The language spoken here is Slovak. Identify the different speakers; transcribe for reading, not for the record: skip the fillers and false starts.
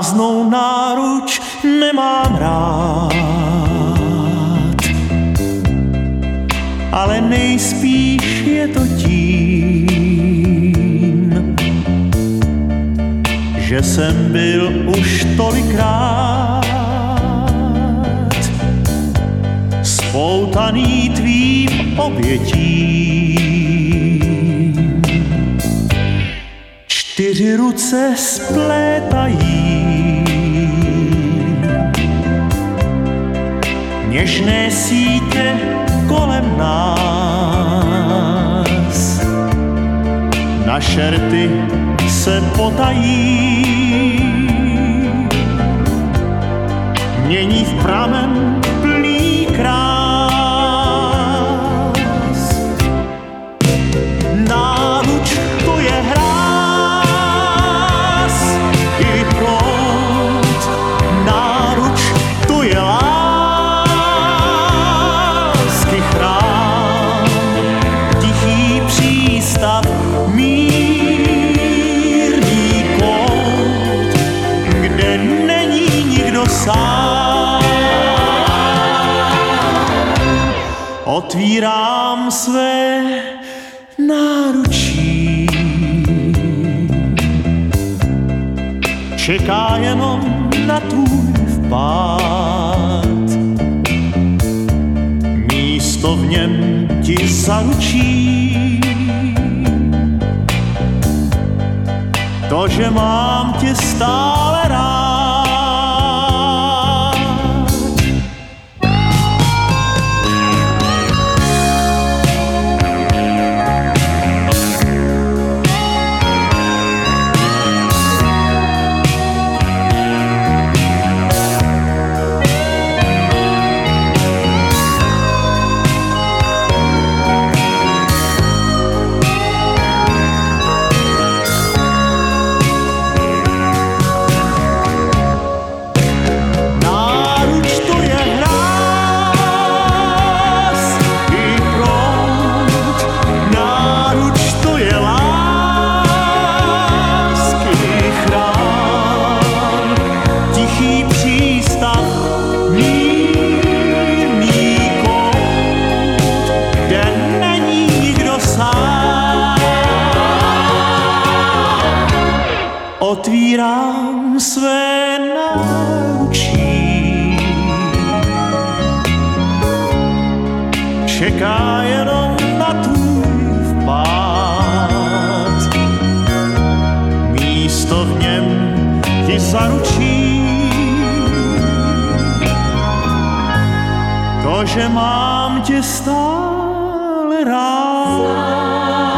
Speaker 1: Prázdnou náruč nemám rád, ale nejspíš je to tím, že jsem byl už tolikrát spoutaný tvým obětím. 4 ruce splétají něžné sítě kolem nás. Naše rty se potají, mění v pramen plný krás. Náruč to je hráz i proud, náruč to je lásky chrám, tichý přístav, mírný kout, kde není nikdo sám. Otvírám své náručí, čeká jenom na tvůj vpád. Místo v něm ti zaručí to, že mám tě stále rád. Otvírám své náručí, čeká jenom na tvůj vpád. Místo v něm ti zaručí to, že mám tě stále rád.